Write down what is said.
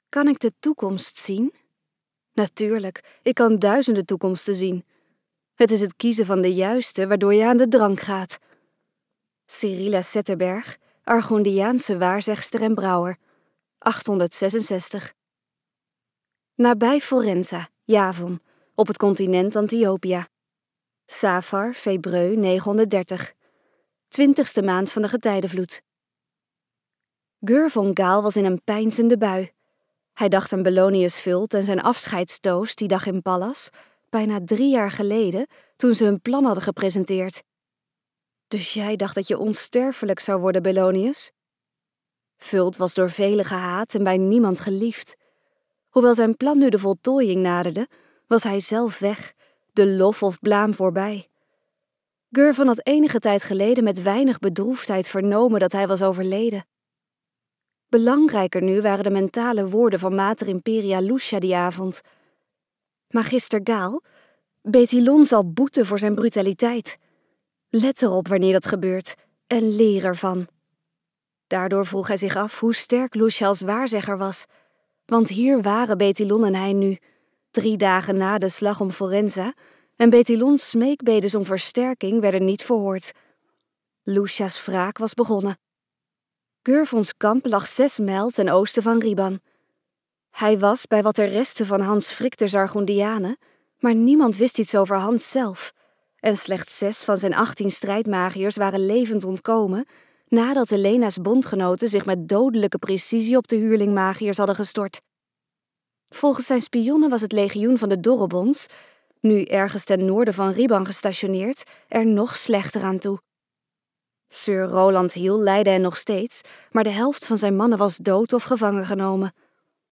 Kan ik de toekomst zien? Natuurlijk, ik kan duizenden toekomsten zien. Het is het kiezen van de juiste waardoor je aan de drank gaat. Cyrilla Zetterberg, Argondiaanse waarzegster en brouwer, 866. Nabij Forenza, Javon, op het continent Antiochia. Safar, Febreu 930. 20ste maand van de getijdenvloed. Gur von Gaal was in een peinzende bui. Hij dacht aan Bellonius Vult en zijn afscheidstoost die dag in Pallas, bijna 3 jaar geleden, toen ze hun plan hadden gepresenteerd. Dus jij dacht dat je onsterfelijk zou worden, Bellonius? Vult was door velen gehaat en bij niemand geliefd. Hoewel zijn plan nu de voltooiing naderde, was hij zelf weg, de lof of blaam voorbij. Gurvan had enige tijd geleden met weinig bedroefdheid vernomen dat hij was overleden. Belangrijker nu waren de mentale woorden van Mater Imperia Lucia die avond. Magister Gaal, Betilon zal boeten voor zijn brutaliteit. Let erop wanneer dat gebeurt en leer ervan. Daardoor vroeg hij zich af hoe sterk Lucia als waarzegger was, want hier waren Betilon en hij nu, 3 dagen na de slag om Forenza, en Betilons smeekbedes om versterking werden niet verhoord. Lucia's wraak was begonnen. Gurvons kamp lag 6 mijl ten oosten van Riban. Hij was bij wat er restte van Hans Fricters Argondianen, maar niemand wist iets over Hans zelf, en slechts 6 van zijn 18 strijdmagiërs waren levend ontkomen nadat Helena's bondgenoten zich met dodelijke precisie op de huurlingmagiërs hadden gestort. Volgens zijn spionnen was het legioen van de Dorrebons, nu ergens ten noorden van Riban gestationeerd, er nog slechter aan toe. Sir Roland Hiel leidde hen nog steeds, maar de helft van zijn mannen was dood of gevangen genomen.